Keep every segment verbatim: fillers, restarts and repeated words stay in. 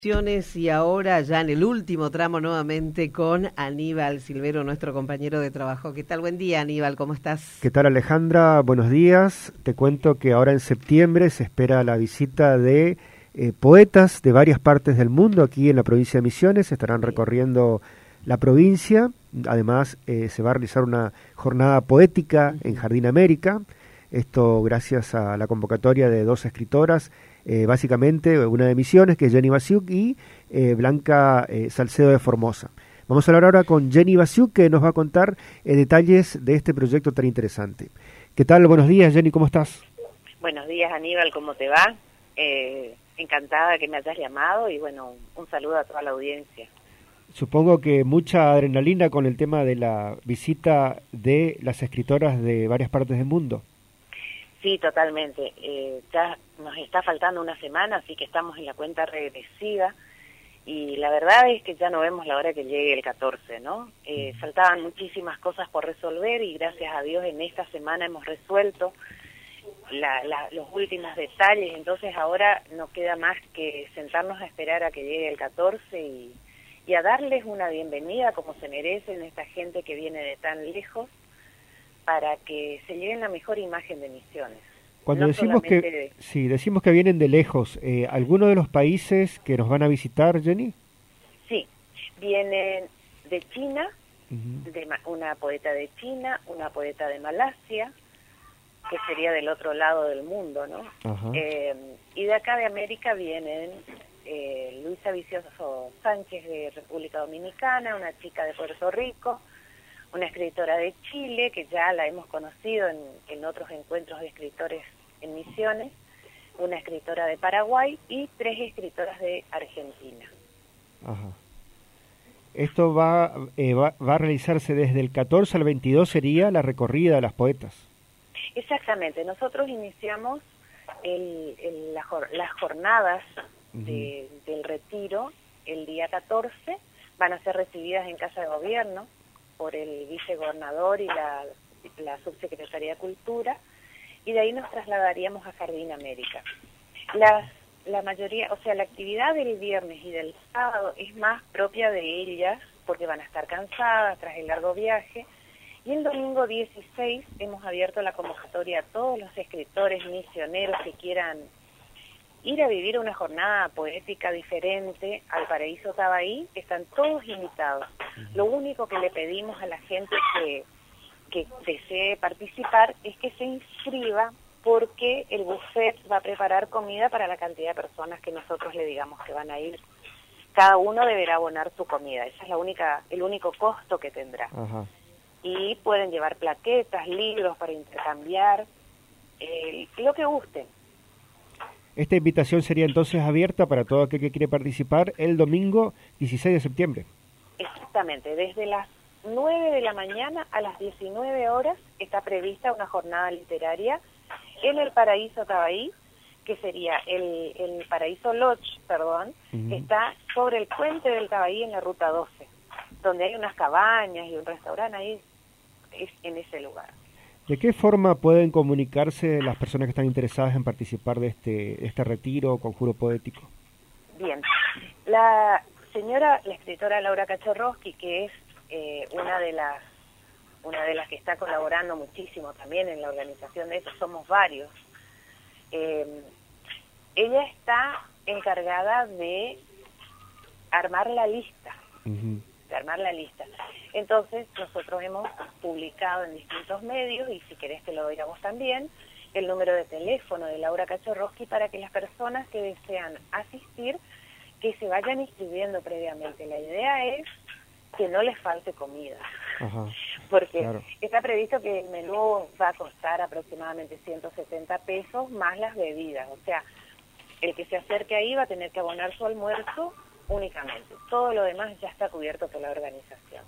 Y ahora ya en el último tramo nuevamente con Aníbal Silvero, nuestro compañero de trabajo. ¿Qué tal? Buen día, Aníbal, ¿cómo estás? ¿Qué tal, Alejandra? Buenos días. Te cuento que ahora en septiembre se espera la visita de eh, poetas de varias partes del mundo aquí en la provincia de Misiones. Estarán recorriendo la provincia. Además, eh, se va a realizar una jornada poética en Jardín América. Esto gracias a la convocatoria de dos escritoras, eh, básicamente una de Misiones, que es Jenny Basiuk, y eh, Blanca eh, Salcedo de Formosa. Vamos a hablar ahora con Jenny Basiuk, que nos va a contar eh, detalles de este proyecto tan interesante. ¿Qué tal? Buenos días, Jenny, ¿cómo estás? Buenos días, Aníbal, ¿cómo te va? Eh, encantada que me hayas llamado y bueno, un saludo a toda la audiencia. Supongo que mucha adrenalina con el tema de la visita de las escritoras de varias partes del mundo. Sí, totalmente. Eh, ya nos está faltando una semana, así que estamos en la cuenta regresiva y la verdad es que ya no vemos la hora que llegue el catorce, ¿no? Eh, faltaban muchísimas cosas por resolver y gracias a Dios en esta semana hemos resuelto la, la, los últimos detalles, entonces ahora no queda más que sentarnos a esperar a que llegue el catorce y, y a darles una bienvenida como se merecen esta gente que viene de tan lejos, para que se lleven la mejor imagen de Misiones. Cuando no decimos que de... sí, decimos que vienen de lejos, eh, ¿alguno de los países que nos van a visitar, Jenny? Sí, vienen de China, Uh-huh. de una poeta de China, una poeta de Malasia, que sería del otro lado del mundo, ¿no? Uh-huh. Eh, y de acá de América vienen eh, Luisa Vicioso Sánchez de República Dominicana, una chica de Puerto Rico, una escritora de Chile, que ya la hemos conocido en, en otros encuentros de escritores en Misiones, una escritora de Paraguay y tres escritoras de Argentina. Ajá. Esto va, eh, va, va a realizarse desde el catorce al veintidós, sería la recorrida de las poetas. Exactamente, nosotros iniciamos el, el, la, las jornadas Uh-huh. de, del retiro el día catorce, van a ser recibidas en Casa de Gobierno por el vicegobernador y la, la subsecretaría de Cultura, y de ahí nos trasladaríamos a Jardín América. Las, la mayoría, o sea, la actividad del viernes y del sábado es más propia de ellas, porque van a estar cansadas tras el largo viaje, y el domingo dieciséis hemos abierto la convocatoria a todos los escritores misioneros que quieran ir a vivir una jornada poética diferente al Paraíso Tabaí. Están todos invitados. Lo único que le pedimos a la gente que, que desee participar es que se inscriba, porque el buffet va a preparar comida para la cantidad de personas que nosotros le digamos que van a ir. Cada uno deberá abonar su comida. Esa es la única, el único costo que tendrá. Ajá. Y pueden llevar plaquetas, libros para intercambiar, eh, lo que gusten. Esta invitación sería entonces abierta para todo aquel que quiere participar el domingo dieciséis de septiembre. Exactamente, desde las nueve de la mañana a las diecinueve horas está prevista una jornada literaria en el Paraíso Tabaí, que sería el, el Paraíso Lodge, perdón, Uh-huh. que está sobre el puente del Tabaí en la ruta doce, donde hay unas cabañas y un restaurante ahí, es en ese lugar. ¿De qué forma pueden comunicarse las personas que están interesadas en participar de este, este retiro o conjuro poético? Bien, la señora, la escritora Laura Cachorroski, que es eh, una de las una de las que está colaborando muchísimo también en la organización de esto, somos varios, eh, ella está encargada de armar la lista, Uh-huh. de armar la lista. Entonces nosotros hemos publicado en distintos medios, y si querés te lo doy a vos también, el número de teléfono de Laura Cachorroski para que las personas que desean asistir, que se vayan inscribiendo previamente. La idea es que no les falte comida. Ajá. Porque Claro. está previsto que el menú va a costar aproximadamente ciento setenta pesos más las bebidas. O sea, el que se acerque ahí va a tener que abonar su almuerzo únicamente. Todo lo demás ya está cubierto por la organización.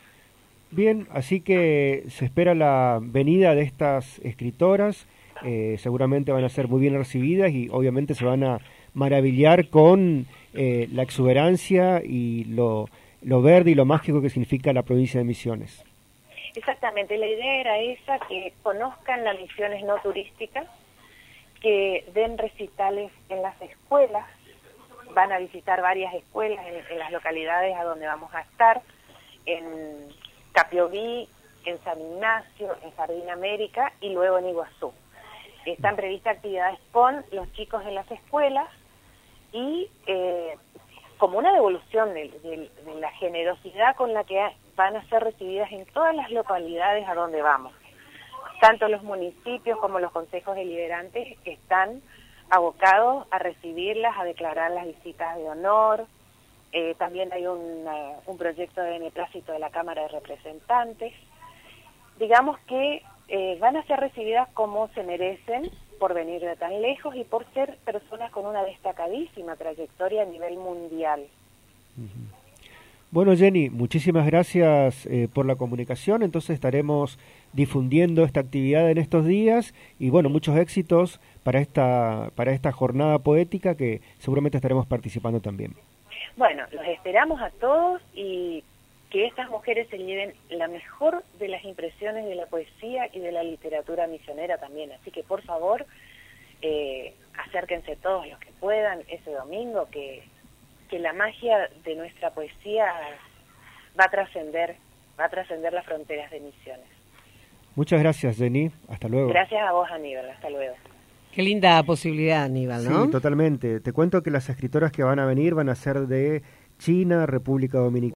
Bien, así que se espera la venida de estas escritoras, eh, seguramente van a ser muy bien recibidas y obviamente se van a maravillar con eh, la exuberancia y lo, lo verde y lo mágico que significa la provincia de Misiones. Exactamente, la idea era esa, que conozcan las misiones no turísticas, que den recitales en las escuelas, van a visitar varias escuelas en, en las localidades a donde vamos a estar, en Capiobí, en San Ignacio, en Jardín América y luego en Iguazú. Están previstas actividades con los chicos en las escuelas y eh, como una devolución de, de, de la generosidad con la que van a ser recibidas en todas las localidades a donde vamos. Tanto los municipios como los consejos deliberantes están abocados a recibirlas, a declarar las visitas de honor. Eh, también hay una, un proyecto de beneplácito de la Cámara de Representantes. Digamos que eh, van a ser recibidas como se merecen por venir de tan lejos y por ser personas con una destacadísima trayectoria a nivel mundial. Bueno, Jenny, muchísimas gracias eh, por la comunicación. Entonces estaremos difundiendo esta actividad en estos días y bueno, muchos éxitos para esta para esta jornada poética que seguramente estaremos participando también. Bueno, los esperamos a todos y que estas mujeres se lleven la mejor de las impresiones de la poesía y de la literatura misionera también. Así que por favor, eh, acérquense todos los que puedan ese domingo, que, que la magia de nuestra poesía va a trascender, va a trascender las fronteras de Misiones. Muchas gracias, Jenny. Hasta luego. Gracias a vos, Aníbal. Hasta luego. Qué linda posibilidad, Aníbal, ¿no? Sí, totalmente. Te cuento que las escritoras que van a venir van a ser de China, República Dominicana.